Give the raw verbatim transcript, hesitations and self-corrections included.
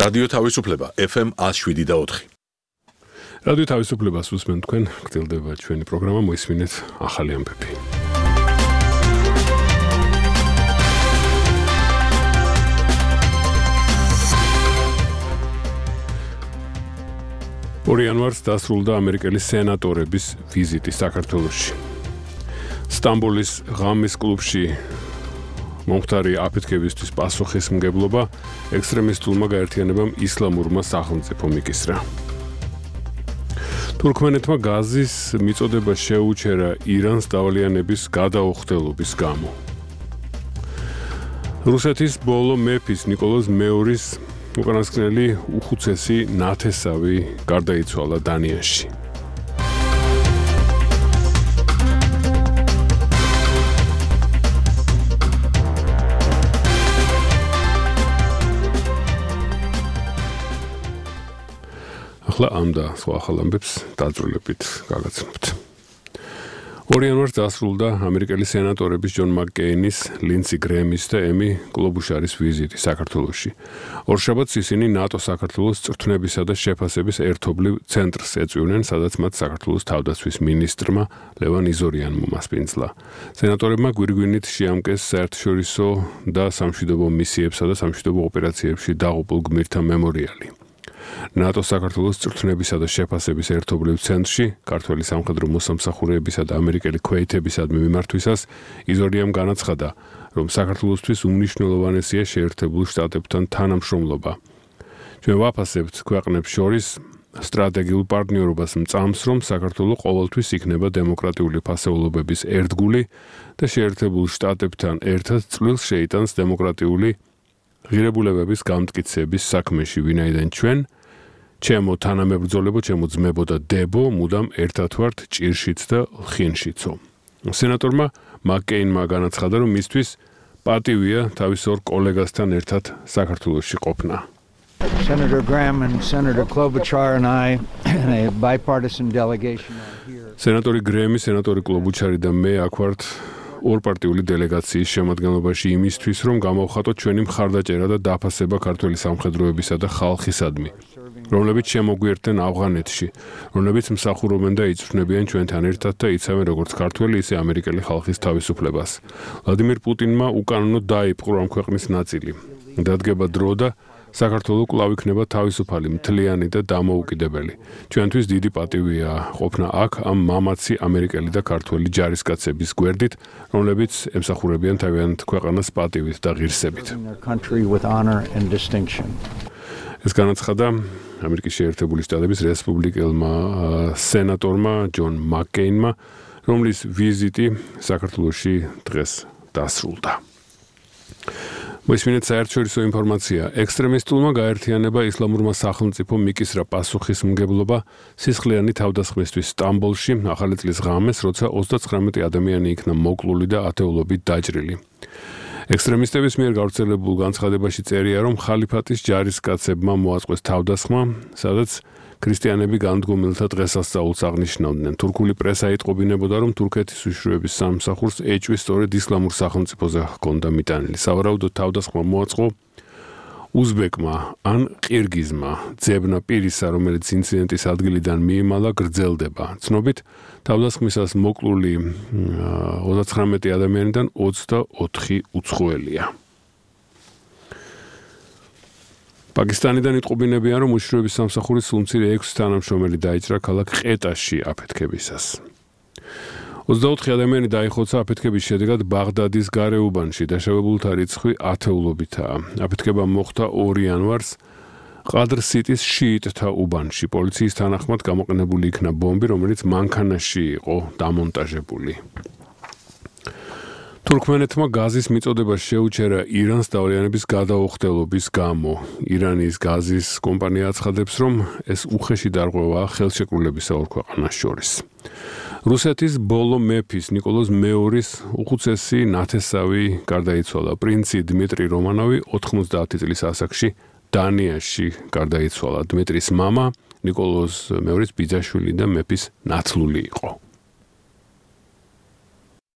რადიო თავისუფლება ეფ ემ one oh seven და four. რადიო თავისუფლებას უსმენთ თქვენ, გრძელდება ჩვენი პროგრამა, მოისმინეთ ახალი ამბები. ორი იანვარს დასრულდა ამერიკელი სენატორების ვიზიტი საქართველოში. სტამბოლის ღამის კლუბში მომხდარი აფეთქებისთვის პასუხისმგებლობა ექსტრემისტულმა გაერთიანებამ ისლამურმა სახელმწიფომ იკისრა. თურქმენეთმა გაზის მიწოდება შეუჩერა ირანს დავალიანების გადაუხდელობის გამო. რუსეთის ბოლო მეფის ნიკოლოზ მეორის უკანასკნელი უხუცესი ნათესავი გარდაიცვალა დანიაში. ახლა ამ და სხვა ახალ ამბებს დაძრულებით გაგაცნობთ. ორი იანვარს დასრულდა ამერიკელი სენატორების ჯონ მაკკეინის, ლინდსი გრემის და ემი კლობუშარის ვიზიტი საქართველოში. ორშაბათს ისინი ნატო საქართველოს წვრთნებისა და შეფასების ერთობლივ ცენტრს ეწვივნენ, სადაც მათ საქართველოს თავდაცვის მინისტრმა ლევან იზორიანმა მასპინძლა. სენატორებმა გვირგვინით შეამკეს საერთაშორისო და სამშვიდობო მისიებსა და სამშვიდობო ოპერაციებში დაღუპულ გმირთა მემორიალი. ნატო საქართველოს წვრთნებისა და შეფასების ერთობლივ ცენტრში ქართველი სამხედრო მოსამსახურეებისა და ამერიკელი ქვეითებისადმი მიმართვისას იზორიამ განაცხადა, რომ საქართველოსთვის უმნიშვნელოვანესია შეერთებულ შტატებთან თანამშრომლობა. ჩვენ ვაფასებთ ქვეყნებს შორის სტრატეგიულ პარტნიორობას მწამს, რომ საქართველო ყოველთვის იქნება დემოკრატიული ფასეულობების ერთგული და შეერთებულ შტატებთან ერთად წვლილს შეიტანს დემოკრატიული ღირებულებების გამტკიცების საქმეში, ვინაიდან ჩვენ ჩემო თანამებრძოლებო, ჩემო ძმებო და დებო, მუდამ ერთად ვართ ჭირშიც და ლხინშიცო. სენატორმა მაკკეინმა განაცხადა, რომ მისთვის პატივია თავის ორ კოლეგასთან ერთად საქართველოში ყოფნა. Senator Graham and Senator Klobuchar and I in a bipartisan delegation are here. სენატორი გრემი, სენატორი კლობუჩარი და მე აქ ვართ ორპარტიული დელეგაციის შემადგენლობაში იმისთვის, რომ გამოვხატოთ ჩვენი მხარდაჭერა და დაფასება ქართველი სამხედროებისა და ხალხისადმი, რომლებიც შემოგვიერთდნენ ავღანეთში, რომლებიც მსახურობენ და იწვრთნებიან ჩვენთან ერთად და იცავენ როგორც ქართველი, ისე ამერიკელი ხალხის თავისუფლებას. ვლადიმერ პუტინმა უკანონოდ დაიპყრო ამ ქვეყნის ნაწილი. დადგება დრო და საქართველო კვლავ იქნება თავისუფალი, მთლიანი და დამოუკიდებელი. ჩვენთვის დიდი პატივია ყოფნა აქ ამ მამაცი ამერიკელი და ქართველი ჯარისკაცების გვერდით, რომლებიც ემსახურებიან თავიანთ ქვეყანას პატივით და ღირსებით. ეს განაცხადა ამერიკის შეერთებული შტატების რესპუბლიკელმა სენატორმა ჯონ მაკკეინმა, რომლის ვიზიტი საქართველოში დღეს დასრულდა. მოისმინეთ საერთაშორისო ინფორმაცია. ექსტრემისტულმა გაერთიანება ისლამურმა სახელმწიფომ იკისრა პასუხისმგებლობა სისხლიანი თავდასხმისთვის სტამბოლში ახალი წლის ღამეს, როცა ოცდაცხრამეტი ადამიანი იქნა მოკლული და ათეულობით დაჭრილი. ექსტრემისტების მიერ გავრცელებულ განცხადებაში წერია, რომ ხალიფატის ჯარისკაცებმა მოაწყვეს თავდასხმა, სადაც ქრისტიანები განდგომილთა დღესასწაულს აღნიშნავდნენ. თურქული პრესა იტყობინებოდა, რომ თურქეთის უშუალების სამსახურს ეჭვი სწორედ ისლამურ სახელმწიფოზე ჰქონდა მიტანილი. სავარაუდოდ თავდასხმა მოაწყო უზბეკმა ან ყირგიზმა. ძებნა პირისა, რომელიც ინციდენტის ადგილიდან მიიმალა, გრძელდება. ცნობით, თავდასხმისას მოკლული ოცდაცხრამეტი ადამიანიდან ოცდაოთხი უცხოელია. პაკისტანიდან იტყობინებიან, რომ უშუალების სამსახურის სულმცირე ექვსი თანამშრომელი დაიჭრა ქალაქ ყეტაში აფეთქებისას. ოცდაოთხი ადამიანი დაიხოცა აფეთქების შედეგად ბაღდადის გარეუბანში, დაშავებულთა რიცხვი ათეულობითაა. აფეთქება მოხდა ორი იანვარს ყადრ-სიტის შიიტთა უბანში. პოლიციის თანახმად გამოყენებული იქნა ბომბი, რომელიც მანქანაში იყო დამონტაჟებული. თურქმენეთმა გაზის მიწოდება შეუჩერა ირანს დავალიანების გადაუხდელობის გამო. ირანის გაზის კომპანია აცხადებს, რომ ეს უხეში დარღვევაა ხელშეკრულებისა ორ ქვეყანას შორის. რუსეთის ბოლო მეფის ნიკოლოზ მეორის უხუცესი ნათესავი გარდაიცვალა. პრინცი დმიტრი რომანოვი ოთხმოცდაათი წლის ასაკში დანიაში გარდაიცვალა. დმიტრის მამა ნიკოლოზ მეორის ბიძაშვილი და მეფის ნათლული იყო.